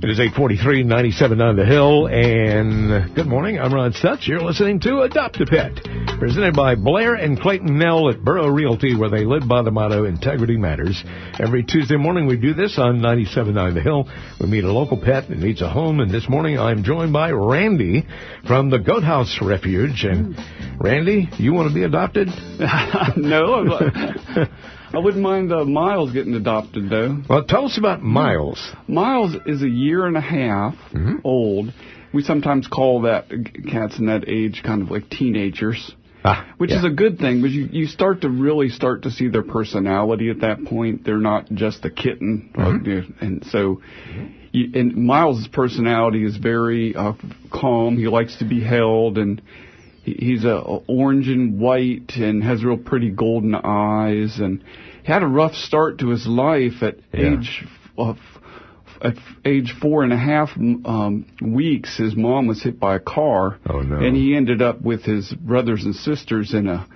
It is 8:43, 97.9 The Hill, and good morning. I'm Ron Stutz. You're listening to Adopt a Pet, presented by Blair and Clayton Nell at Burrow Realty, where they live by the motto, Integrity Matters. Every Tuesday morning, we do this on 97.9 The Hill. We meet a local pet that needs a home, and this morning I'm joined by Randy from the Goat House Refuge. And Randy, you want to be adopted? No, I wouldn't mind Miles getting adopted, though. Well, tell us about Miles. Miles is a year and a half old. We sometimes call that cats in that age kind of like teenagers, which is a good thing, because you start to see their personality at that point. They're not just a kitten. And so and Miles' personality is very calm. He likes to be held, and he's orange and white and has real pretty golden eyes, and he had a rough start to his life at age 4.5 weeks. His mom was hit by a car. Oh, no. And he ended up with his brothers and sisters in a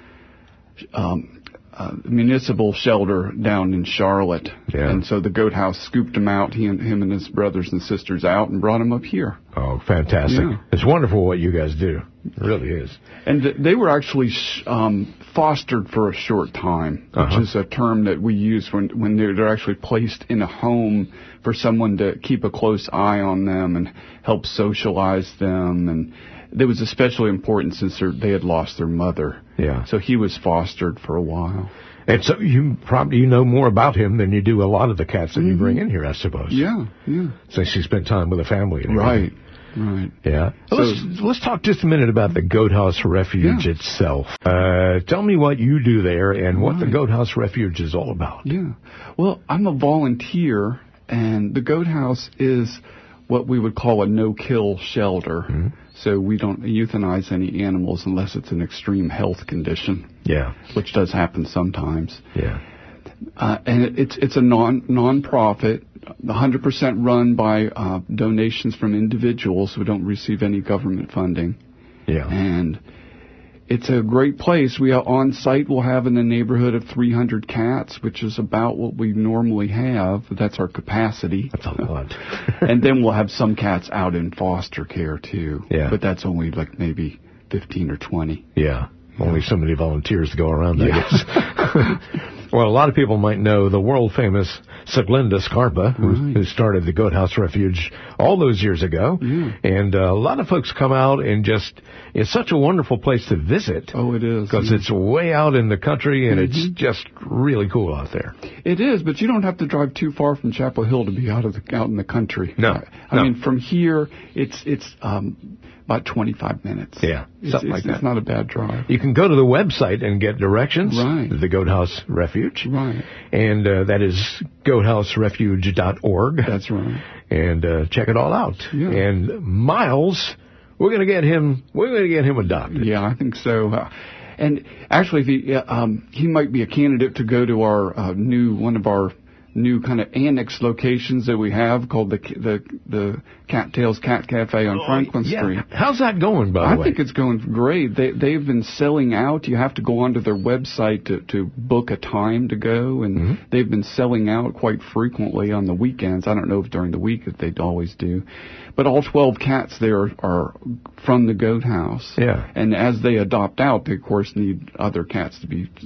municipal shelter down in Charlotte. Yeah. And so the Goat House scooped him out, him and his brothers and sisters out, and brought him up here. Oh, fantastic. Yeah. It's wonderful what you guys do. It really is. And they were actually fostered for a short time, which is a term that we use when they're actually placed in a home for someone to keep a close eye on them and help socialize them. And it was especially important since they had lost their mother. Yeah. So he was fostered for a while. And so you know more about him than you do a lot of the cats that you bring in here, I suppose. Yeah. Since you spent time with the family. And right. Yeah. So, let's talk just a minute about the Goat House Refuge itself. Tell me what you do there and what the Goat House Refuge is all about. Yeah. Well, I'm a volunteer, and the Goat House is what we would call a no-kill shelter. So we don't euthanize any animals unless it's an extreme health condition. Yeah. Which does happen sometimes. Yeah. And it's a non-profit, 100% run by donations from individuals who don't receive any government funding. Yeah. And it's a great place. On site we'll have in the neighborhood of 300 cats, which is about what we normally have. That's our capacity. That's a lot. And then we'll have some cats out in foster care too. Yeah. But that's only like maybe 15 or 20. Yeah. Only so many volunteers to go around, I guess. Well, a lot of people might know the world-famous Siglinda Scarpa, who started the Goat House Refuge all those years ago. Yeah. And a lot of folks come out and it's such a wonderful place to visit. Oh, it is. Because it's way out in the country, and it's just really cool out there. It is, but you don't have to drive too far from Chapel Hill to be out in the country. No. I mean, from here, it's about 25 minutes. Yeah, something like that. It's not a bad drive. You can go to the website and get directions. Right. The Goat House Refuge. Right. And that is goathouserefuge.org. That's right. And check it all out. Yeah. And Miles, we're going to get him adopted. Yeah, I think so. And actually, he might be a candidate to go to one of our new kind of annex locations that we have called the Cattails Cat Cafe on Franklin Street. How's that going, by the way? I think it's going great. They've been selling out. You have to go onto their website to book a time to go, and they've been selling out quite frequently on the weekends. I don't know if during the week if they'd always do. But all 12 cats there are from the Goat House. Yeah. And as they adopt out, they, of course, need other cats to be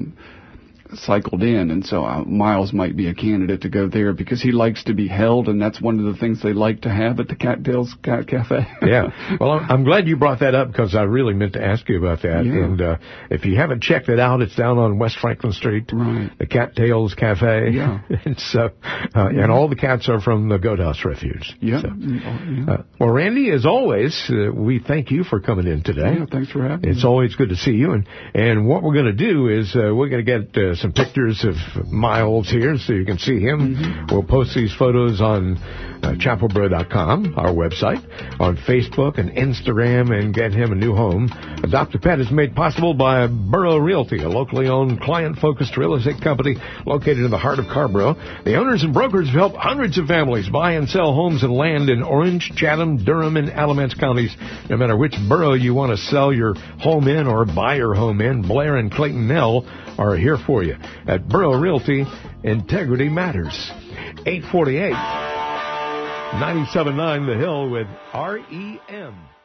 cycled in, and so Miles might be a candidate to go there because he likes to be held, and that's one of the things they like to have at the Cattails Cat Cafe. Yeah. Well, I'm glad you brought that up because I really meant to ask you about that. Yeah. And if you haven't checked it out, it's down on West Franklin Street, the Cattails Cafe. Yeah. And so, and all the cats are from the Goat House Refuge. Yeah. So, well, Randy, as always, we thank you for coming in today. Yeah, thanks for having me. It's always good to see you. And what we're going to do is we're going to get some pictures of Miles here so you can see him. We'll post these photos on chapelboro.com, our website, on Facebook and Instagram, and get him a new home. Adopt a Pet is made possible by Burrow Realty, a locally owned, client-focused real estate company located in the heart of Carrboro. The owners and brokers have helped hundreds of families buy and sell homes and land in Orange, Chatham, Durham, and Alamance counties. No matter which borough you want to sell your home in or buy your home in, Blair and Clayton Nell are here for you. At Burrow Realty, integrity matters. 848. 97.9 The Hill with REM.